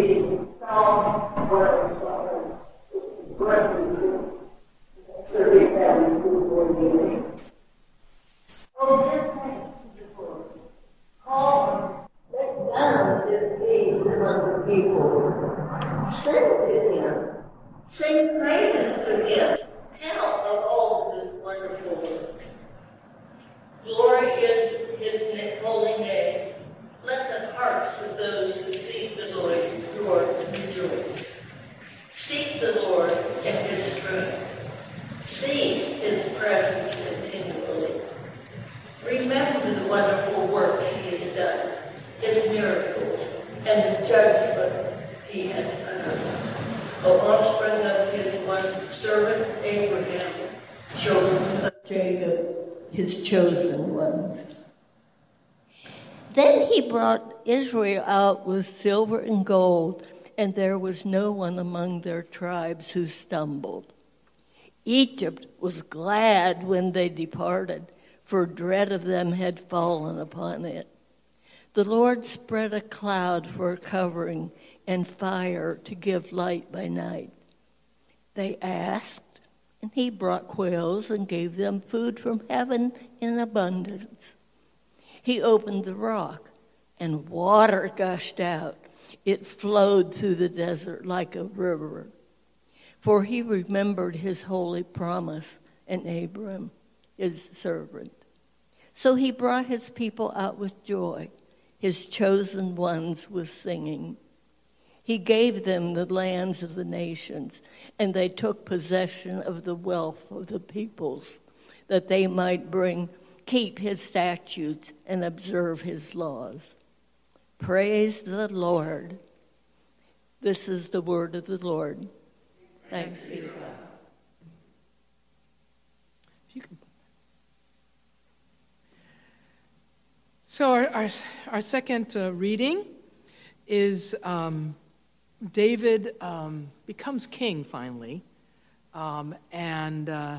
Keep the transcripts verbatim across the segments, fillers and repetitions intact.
the Psalm where Psalms references thirty-seven through forty-eight. Oh, give thanks to the Lord. Call, let down his deeds among the people. Sing to him. Sing praises to him. Tell of all his wonderful works. Glory in his holy name. Let the hearts of those who seek the Lord, Lord rejoice. Seek the Lord in his strength. See his presence continually. Remember the wonderful works he has done, his miracles, and the judgment he has uttered. O offspring of his one servant Abraham, children of Jacob, his chosen ones. Then he brought Israel out with silver and gold, and there was no one among their tribes who stumbled. Egypt was glad when they departed, for dread of them had fallen upon it. The Lord spread a cloud for a covering and fire to give light by night. They asked, and he brought quails and gave them food from heaven in abundance. He opened the rock, and water gushed out. It flowed through the desert like a river. For he remembered his holy promise and Abram, his servant. So he brought his people out with joy, his chosen ones with singing. He gave them the lands of the nations, and they took possession of the wealth of the peoples, that they might bring, keep his statutes and observe his laws. Praise the Lord. This is the word of the Lord. Thanks be to God. You can... So our, our, our second uh, reading is um, David um, becomes king finally, um, and uh,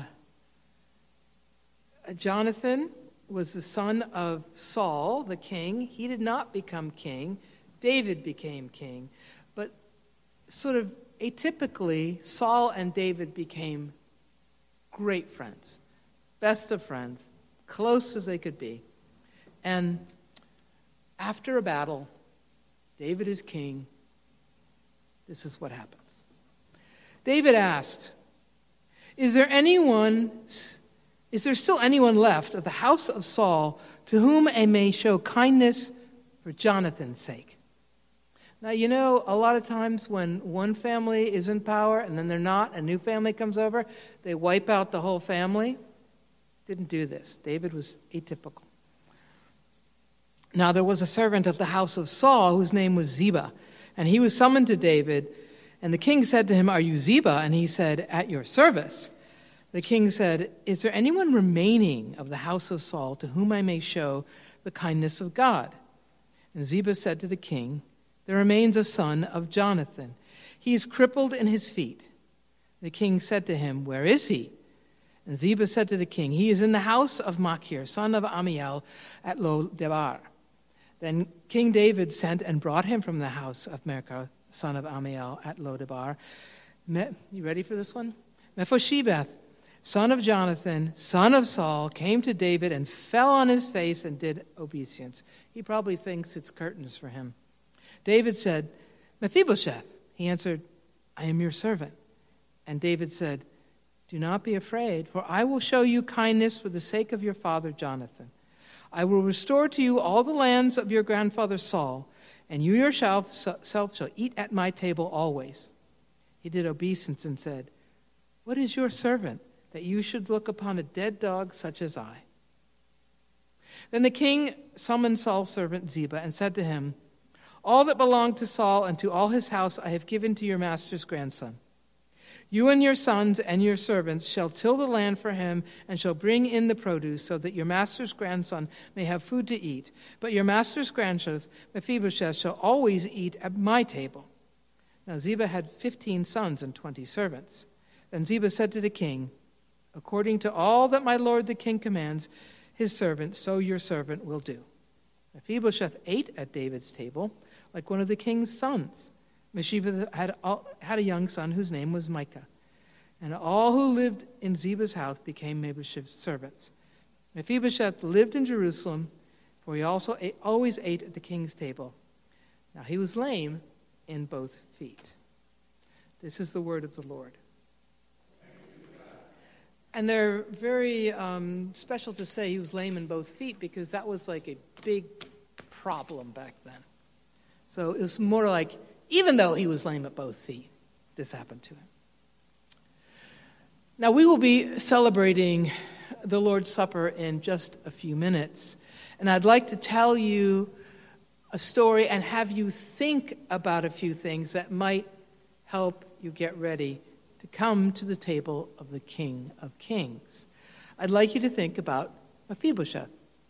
Jonathan was the son of Saul, the king. He did not become king. David became king. But sort of atypically, Saul and David became great friends, best of friends, close as they could be. And after a battle, David is king. This is what happens. David asked, Is there anyone, is there still anyone left of the house of Saul to whom I may show kindness for Jonathan's sake? Now, you know, a lot of times when one family is in power and then they're not, a new family comes over, they wipe out the whole family. Didn't do this. David was atypical. Now, there was a servant of the house of Saul whose name was Ziba, and he was summoned to David, and the king said to him, Are you Ziba? And he said, At your service. The king said, Is there anyone remaining of the house of Saul to whom I may show the kindness of God? And Ziba said to the king, There remains a son of Jonathan. He is crippled in his feet. The king said to him, Where is he? And Ziba said to the king, He is in the house of Machir, son of Amiel, at Lo-debar. Then King David sent and brought him from the house of Machir, son of Amiel, at Lo-debar. Me- you ready for this one? Mephibosheth, son of Jonathan, son of Saul, came to David and fell on his face and did obeisance. He probably thinks it's curtains for him. David said, Mephibosheth. He answered, I am your servant. And David said, Do not be afraid, for I will show you kindness for the sake of your father Jonathan. I will restore to you all the lands of your grandfather Saul, and you yourself shall eat at my table always. He did obeisance and said, What is your servant, that you should look upon a dead dog such as I? Then the king summoned Saul's servant Ziba and said to him, All that belonged to Saul and to all his house I have given to your master's grandson. You and your sons and your servants shall till the land for him and shall bring in the produce so that your master's grandson may have food to eat. But your master's grandson, Mephibosheth, shall always eat at my table. Now Ziba had fifteen sons and twenty servants. Then Ziba said to the king, According to all that my lord the king commands his servant, so your servant will do. Mephibosheth ate at David's table like one of the king's sons. Mephibosheth had, had a young son whose name was Micah. And all who lived in Ziba's house became Mephibosheth's servants. Mephibosheth lived in Jerusalem, for he also ate, always ate at the king's table. Now he was lame in both feet. This is the word of the Lord. And they're very um, special to say he was lame in both feet, because that was like a big problem back then. So it was more like, even though he was lame at both feet, this happened to him. Now we will be celebrating the Lord's Supper in just a few minutes. And I'd like to tell you a story and have you think about a few things that might help you get ready to come to the table of the King of Kings. I'd like you to think about Mephibosheth,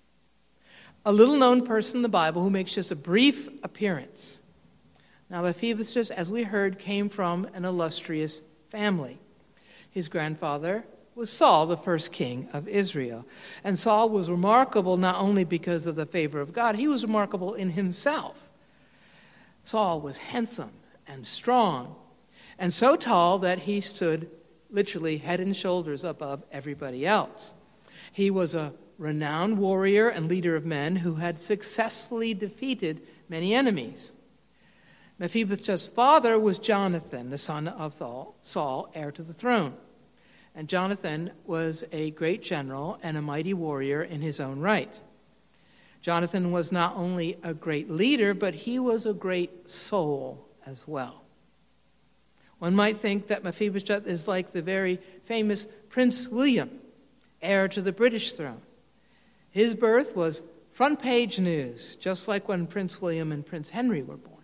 a little-known person in the Bible who makes just a brief appearance. Now, Mephibosheth, as we heard, came from an illustrious family. His grandfather was Saul, the first king of Israel. And Saul was remarkable not only because of the favor of God, he was remarkable in himself. Saul was handsome and strong, and so tall that he stood literally head and shoulders above everybody else. He was a renowned warrior and leader of men who had successfully defeated many enemies. Mephibosheth's father was Jonathan, the son of Saul, heir to the throne. And Jonathan was a great general and a mighty warrior in his own right. Jonathan was not only a great leader, but he was a great soul as well. One might think that Mephibosheth is like the very famous Prince William, heir to the British throne. His birth was front page news, just like when Prince William and Prince Henry were born.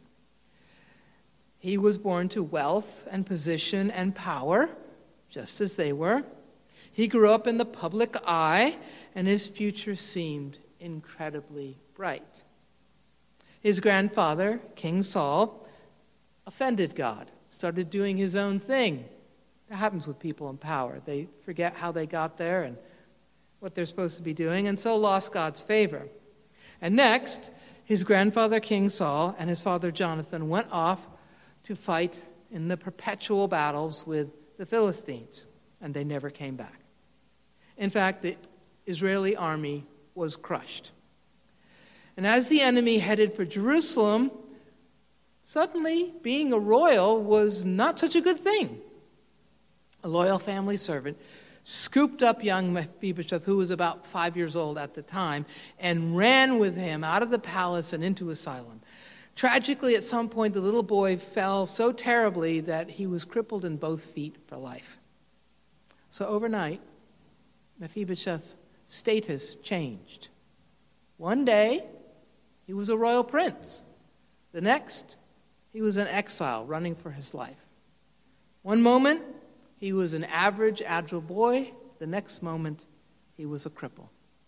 He was born to wealth and position and power, just as they were. He grew up in the public eye, and his future seemed incredibly bright. His grandfather, King Saul, offended God, started doing his own thing. That happens with people in power. They forget how they got there and what they're supposed to be doing, and so lost God's favor. And next, his grandfather, King Saul, and his father, Jonathan, went off to fight in the perpetual battles with the Philistines, and they never came back. In fact, the Israeli army was crushed. And as the enemy headed for Jerusalem, suddenly being a royal was not such a good thing. A loyal family servant scooped up young Mephibosheth, who was about five years old at the time, and ran with him out of the palace and into asylum. Tragically, at some point, the little boy fell so terribly that he was crippled in both feet for life. So overnight, Mephibosheth's status changed. One day, he was a royal prince. The next, he was an exile running for his life. One moment, he was an average, agile boy. The next moment, he was a cripple.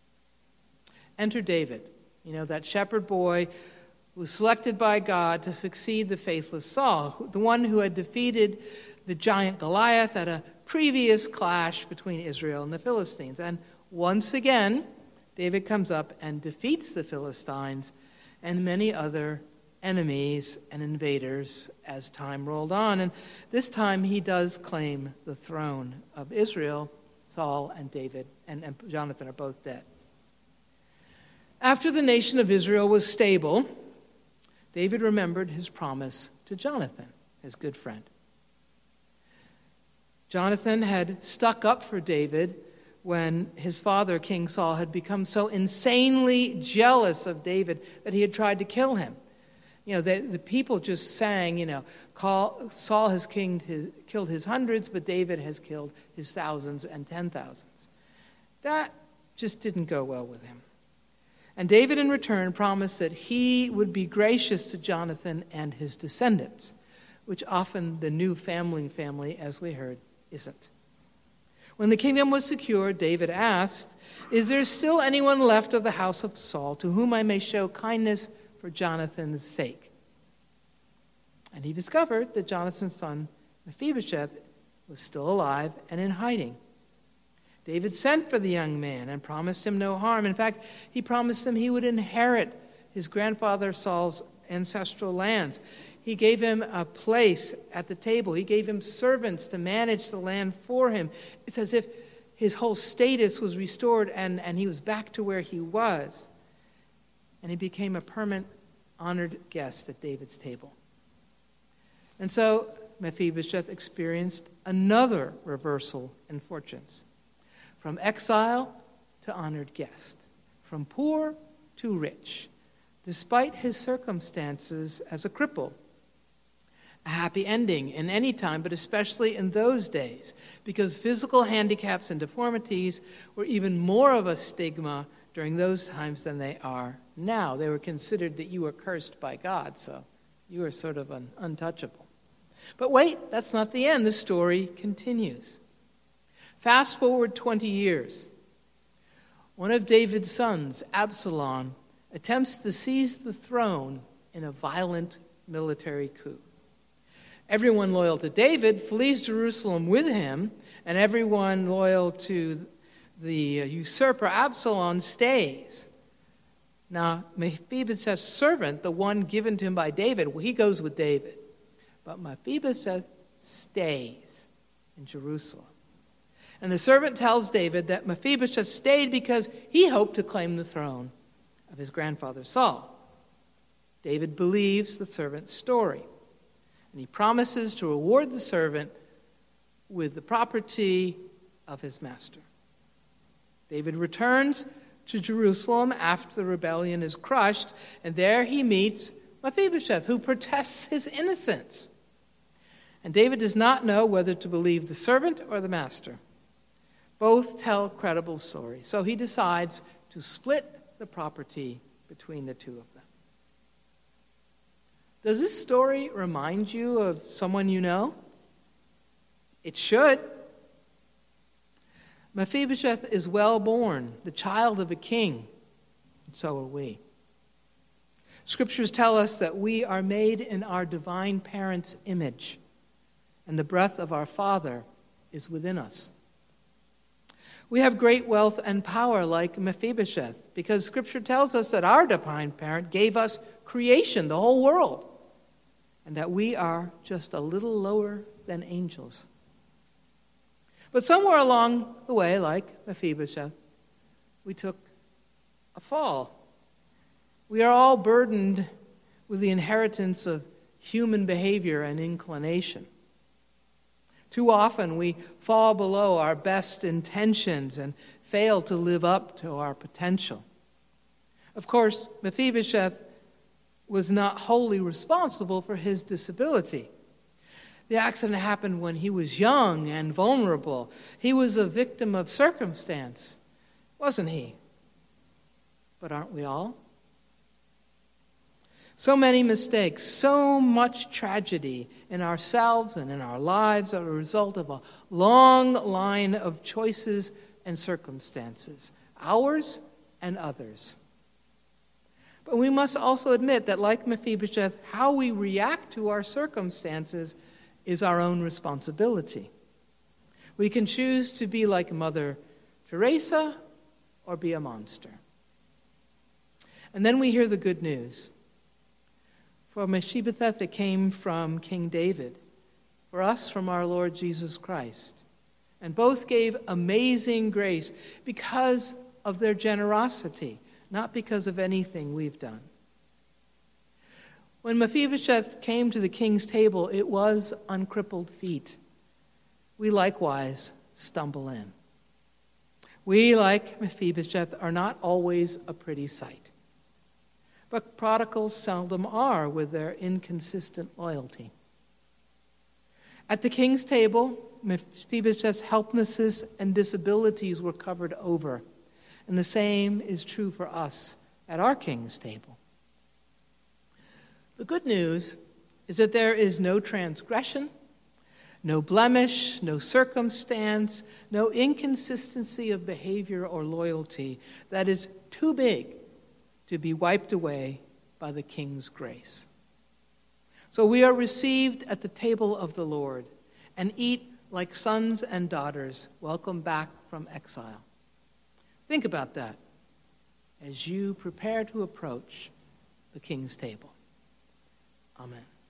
Enter David, you know, that shepherd boy who was selected by God to succeed the faithless Saul, the one who had defeated the giant Goliath at a previous clash between Israel and the Philistines. And once again, David comes up and defeats the Philistines and many other enemies and invaders as time rolled on. And this time he does claim the throne of Israel. Saul and David and, and Jonathan are both dead. After the nation of Israel was stable, David remembered his promise to Jonathan, his good friend. Jonathan had stuck up for David when his father, King Saul, had become so insanely jealous of David that he had tried to kill him. You know, the, the people just sang, you know, call, Saul has killed his, killed his hundreds, but David has killed his thousands and ten thousands. That just didn't go well with him. And David, in return, promised that he would be gracious to Jonathan and his descendants, which often the new family family, as we heard, isn't. When the kingdom was secure, David asked, "Is there still anyone left of the house of Saul to whom I may show kindness for Jonathan's sake?" And he discovered that Jonathan's son, Mephibosheth, was still alive and in hiding. David sent for the young man and promised him no harm. In fact, he promised him he would inherit his grandfather Saul's ancestral lands. He gave him a place at the table. He gave him servants to manage the land for him. It's as if his whole status was restored and, and he was back to where he was. And he became a permanent, honored guest at David's table. And so Mephibosheth experienced another reversal in fortunes. From exile to honored guest. From poor to rich. Despite his circumstances as a cripple. A happy ending in any time, but especially in those days, because physical handicaps and deformities were even more of a stigma during those times than they are now. They were considered that you were cursed by God, so you were sort of un- untouchable. But wait, that's not the end. The story continues. Fast forward twenty years. One of David's sons, Absalom, attempts to seize the throne in a violent military coup. Everyone loyal to David flees Jerusalem with him, and everyone loyal to the usurper Absalom stays. Now, Mephibosheth's servant, the one given to him by David, well, he goes with David. But Mephibosheth stays in Jerusalem. And the servant tells David that Mephibosheth stayed because he hoped to claim the throne of his grandfather Saul. David believes the servant's story. And he promises to reward the servant with the property of his master. David returns to Jerusalem after the rebellion is crushed, and there he meets Mephibosheth, who protests his innocence. And David does not know whether to believe the servant or the master. Both tell credible stories, so he decides to split the property between the two of them. Does this story remind you of someone you know? It should. Mephibosheth is well born, the child of a king, and so are we. Scriptures tell us that we are made in our divine parent's image, and the breath of our Father is within us. We have great wealth and power like Mephibosheth, because Scripture tells us that our divine parent gave us creation, the whole world, and that we are just a little lower than angels. But somewhere along the way, like Mephibosheth, we took a fall. We are all burdened with the inheritance of human behavior and inclination. Too often we fall below our best intentions and fail to live up to our potential. Of course, Mephibosheth was not wholly responsible for his disability. The accident happened when he was young and vulnerable. He was a victim of circumstance, wasn't he? But aren't we all? So many mistakes, so much tragedy in ourselves and in our lives are a result of a long line of choices and circumstances, ours and others. But we must also admit that, like Mephibosheth, how we react to our circumstances is our own responsibility. We can choose to be like Mother Teresa or be a monster. And then we hear the good news. For Mephibosheth, it came from King David. For us, from our Lord Jesus Christ. And both gave amazing grace because of their generosity, not because of anything we've done. When Mephibosheth came to the king's table, it was on crippled feet. We likewise stumble in. We, like Mephibosheth, are not always a pretty sight. But prodigals seldom are with their inconsistent loyalty. At the king's table, Mephibosheth's helplessness and disabilities were covered over. And the same is true for us at our king's table. The good news is that there is no transgression, no blemish, no circumstance, no inconsistency of behavior or loyalty that is too big to be wiped away by the king's grace. So we are received at the table of the Lord and eat like sons and daughters welcome back from exile. Think about that as you prepare to approach the king's table. Amen.